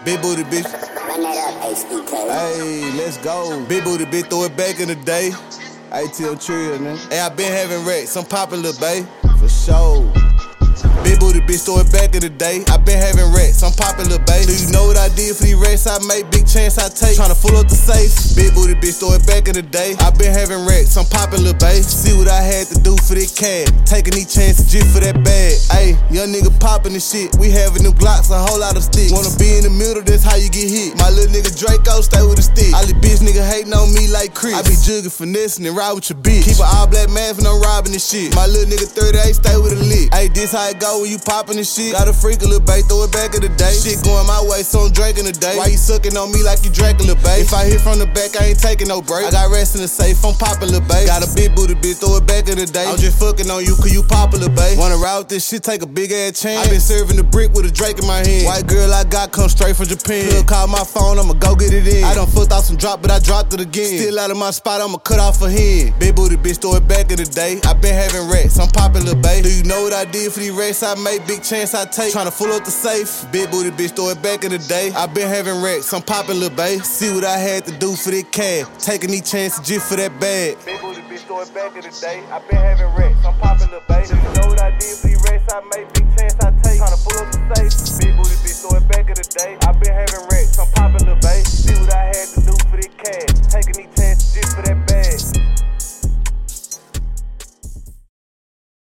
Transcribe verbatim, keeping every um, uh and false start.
Big booty bitch. Run that up, H D K. Hey, let's go. Big booty bitch, throw it back in the day. I tell Trill, man. Hey, I been having racks, I'm popular, babe. For sure. Big booty bitch, throw it back in the day. I been having racks, I'm popular, babe. Do you know what I did for these racks I make? Big chance I take. Tryna full up the safe. Big booty bitch, throw it back in the day. I been having racks, I'm popular, babe. See what I had to do for this cash. Taking these chances just for that bag. Ayy, young nigga popping this shit. We having new Glocks, a whole lot of sticks. Wanna be in the middle, that's how you get hit. My little nigga Draco stay with a stick. All these bitch nigga hating on me like Chris. I be jugging, finessing, and ride with your bitch. Keep an all black mask when I'm robbing this shit. My little nigga thirty-eight stay with a lick. Ayy, this how it go when you popping this shit. Got a freak a little babe, throw it back in the day. Shit going my way, so I'm drinking today. Why you sucking on me like you Dracula, babe? If I hit from the back, I ain't taking no break. I got rest in the safe, I'm popular, babe. Got a big booty bitch, throw it back in the day. I'm just fucking on you, cause you popular, babe. Wanna ride with this shit, take a big ass chance. I been serving the brick with a Drake in my hand. White girl I got come straight from Japan. Plug call my phone, I'ma go get it in. I done fucked off some drop, but I dropped it again. Still out of my spot, I'ma cut off a hand. Big booty bitch, throw it back in the day. I been having racks, I'm popular, babe. Do you know what I did for these racks I made? Big chance I take. Tryna full up the safe. Big booty bitch, throw it back in the day. I been having racks, I'm popular, babe. See what I had to do for this cash. Taking these chances just for that bag. Big booty bitch, throw it back in the day. I been having racks, I'm popular, babe. Do you know what I did for these racks I made? Big chance I take. Tryna full up the safe. Big booty bitch, throw it back in the day.